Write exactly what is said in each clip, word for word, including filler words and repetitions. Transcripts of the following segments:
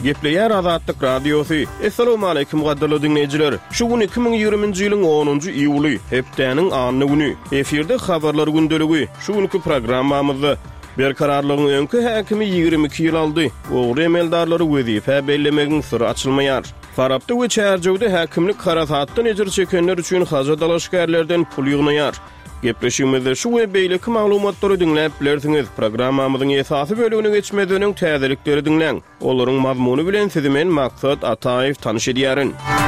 Gepleyer Azatlyk Radiosu. Assalamu alaykum gaderli dinleyijiler. Şu gün iki bin ýygrimiňji ýylyň onunjy iýuly, hepdeniň anyny güni. Eferde habarlar gündeligi. Şu günkü programmamyzda berkararlygyň öňkü häkimi ýygrimi iki ýyl aldy. Ogry emeldarlary wezife bellemegiň syry açylmaýar. Farapda we çärjewde häkimlik karasatdan ejir çekenler üçin haja dalaşgärlerden pul ýygnaýar. Gepleşigimizde şu we beýleki maglumatlary dinläp bilersiňiz. Programmamyzyň esasy bölügine geçmeden öň täzelikleri dinleň. Olaryň mazmuny bilen sizi men Maksat Ataýew tanyş edýärin.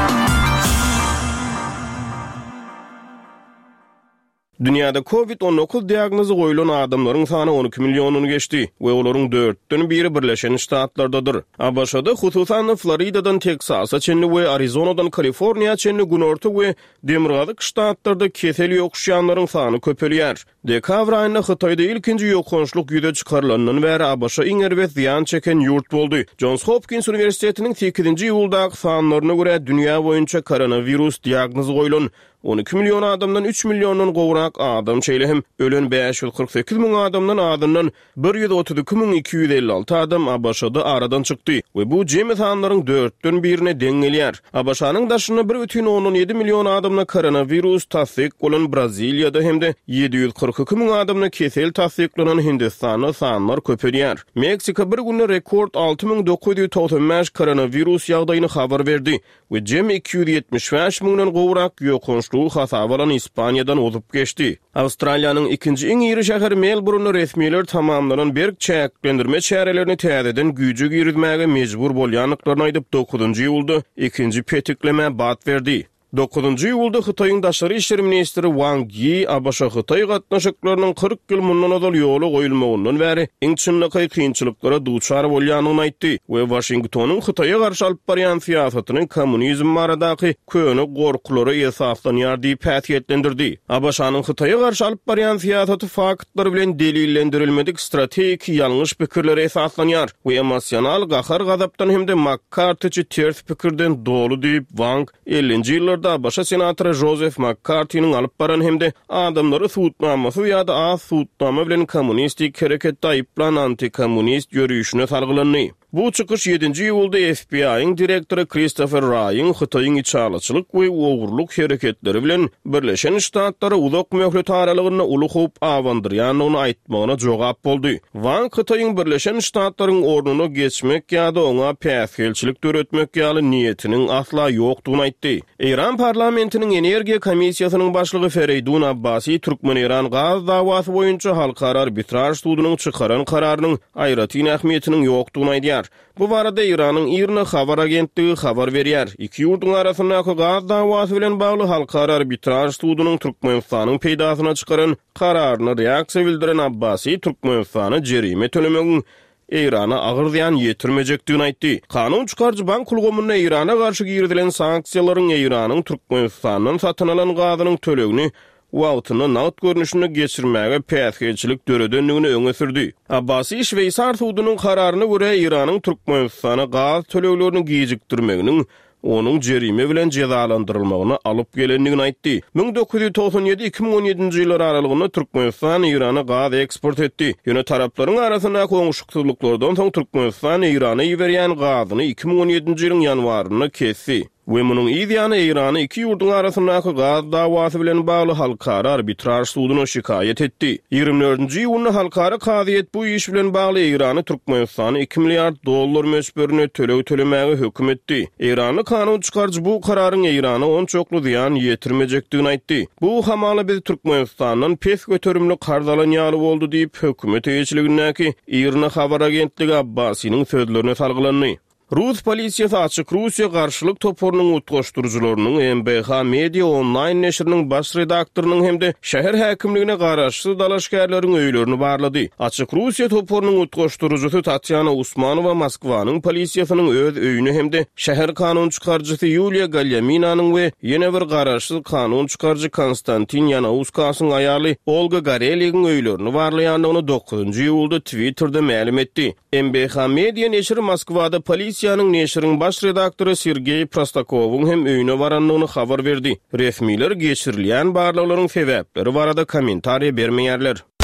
Dünyada covid on dokuz diagnozy goýulan adamlaryň sany on iki milyonyny geçdi we olaryň dörtden biri Birleşen Ştatlardadyr. A B Ş'da hususan Floridadan Teksasa çenli we Arizonadan Kaliforniýa çenli günorta we demirgazyk ştatlarda kesel ýokuşýanlaryň sany köpelýär. Dekabr aýynda Hytaýda ilkinji ýokunçluk ýüze çykarylanyň we A B Ş iň erbet ziýan çeken ýurt boldy. Johns Hopkins Universitetiniň sekizinji ýyldaky sanlaryna görä dünýä boýunça koronavirus diagnozy goýulan on iki milyon adamdan üç milyondan gowrak adam çeýle hem ölen beş yüz kırk sekiz min adamdan adamdan bir yüz otuz iki min iki yüz elli altı adam A B Ş'da aradan çykdy we bu jemi sanlaryň dörtden birine deň gelýär. A B Ş'nyň daşyna bir бүтүn on yedi milyon adamna koronavirus tasdik bolan Braziliýada hemde yedi yüz kırk iki min adamna kesel tasdiklanan Hindistanda sanlar köpelýär. Meksika bir günde rekord altı bin dokuz yüz toksan beş koronavirus ýagdaýyny habar berdi we jemi iki yüz ýetmiş beş minden gowrak ýokunçluk hasabalan İspaniýadan uzup geçdi. Awstraliýanyň ikinji iň ýyry şäheri Melbourne resmiýetler tamamlanan berk çäklendirme çärelerini täzeden güýje girizmäge mejbur bolýanlyklaryny aýdyp dokuzunjy ýylda ikinji petikleme bat berdi. dokuzunjy ýylda Hytaýyň daşary işleri ministri Wang Yi A B Ş Hytaý gatnaşyklarynyň kırk ýyl mundan azal ýoly goýulmagynyň bäri iň çynlyky kynçylyklara duçar bolýanyny aýtdy we Washingtonyň Hytaýa garşy alyp barýan siýasatynyň kommunizm baradaky köne gorkulary esaslanýar diýip häsiýetlendirdi. A B Ş'nyň Hytaýa garşy alyp barýan siýasaty faktlary bilen delillendirilmedik strategik ýalňyş pikirlere esaslanýar we emosional gahar gazapdan hemde McCarthy ters pikirden dolu diýip Wang ellinji ýyllarda A B Ş senatory Joseph McCarthy'nin alyp baran hemde adamlary suwutnamasy ýa-da az suwutnama bilen kommunistik hereketde aýyplan anti-kommunist ýörüşine salgylandy. Bu çykyş yedinji ýylda F B I'ň direktory Christopher Wray'ın Hytaýyň içalaçylyk we ogurluk hereketleri bilen Birleşen Ştatlary uzak möhlet aralygyna ulugyp awandyrýanyny aýtmagyna jogap boldy. Wang Hytaýyň Birleşen Ştatlaryň ornuny geçmek ýa-da oňa päsgelçilik töretmek ýaly niýetiniň asla ýokdugyny aýtdy. İran parlamentiniň energiýa komissiýasynyň başlygy Fereydun Abbasi Türkmen-İran gaz dawasy boýunça halkara arbitraj sudunyň çykaran kararynyň aýratyn ähmiýetiniň ýokdugyny aýdýar. Bu barada İran'ın İRNA habar agentligi habar berýär. Iki ýurduň arasyndaky gaz dawasy bilen bagly halkara arbitraj sudunyň Türkmenistanyň peýdasyna çykaran kararyna reaksiýa bildiren Abbasi Türkmenistana jerime tölemegiň İran'a agyr ziýan ýetirmejekdigini aýtdy. Kanun çykarjy bank kulgamyna İran'a garşy girdilen sanksiýalaryň İran'yň Türkmenistanyň satyn alan gazynyň tölegini wagtyny nagd görnüşine geçirmäge päsgelçilik döredenligini öňe sürdi. Abbasi Şweýsar sudunyň kararyna görä İran'yň Türkmenistana gaz töleglerini gijikdirmeginiň onun jerime bilen cezalandyrylmagyny alyp gelendigini aýtdy. bin dokuz yüz toksan ýedi iki bin on ýedinji ýylar aralygyny Türkmenistan İran'a gaz eksport etdi. Ýöne taraplaryň arasyndaky goňşukçylyklardan soň Türkmenistan İran'a ýeberýän gazyny iki bin on ýedinji ýylyň ýanwaryna kesdi. We munun ýa-da İran'y iki ýurduň arasyndaky gaz dawasy bilen bagly halkara arbitraj suduny şikayet etdi. ýygrimi dördünji ýylyny halkara kaziýet bu iş bilen bagly İran'y Türkmenistany iki milliard dollar meşberine töleg tölemäge hökm etdi. İranly kanun çykarjy bu kararyň İran'a on çoklu ziýan ýetirmejekdigini aýtdy. Bu hamaly biz Türkmenistanyň pes göterimli karzalanýaly boldy diýip hökümet eýçiligindäki İRNA habar agentligi Abbasi'niň sözlerine salgylandy. Rus polisiýasy açyk Russiýa garşylyk toporunyň utgaşdyrjylarynyň M B H Media Online neşriniň baş redaktorynyň hemde şäher häkimligine garaşly dalaşgärleriň öýlerini barlady. Açyk Russiýa toporunyň utgaşdyrjysy Tatyana Usmanowa Moskwanyň polisiýasynyň öz öýüne hemde şäher kanun çykarjysy Yulia Galyaminanyň we ýene bir garaşly kanun çykarjy Konstantin Yanauskasyň aýaly Olga Gareliýanyň öýlerini barlaýandygyny dokuzunjy ýylda Twitter'da ma'lum etdi. M B H Media neşri Moskwada polisiýanyň neşriň baş redaktory Sergey Prostakowyň hem öýüne baranlygyny habar berdi. Resmiler geçirilýän barlyklaryň sebäpleri barada kommentariýa bermeýärler.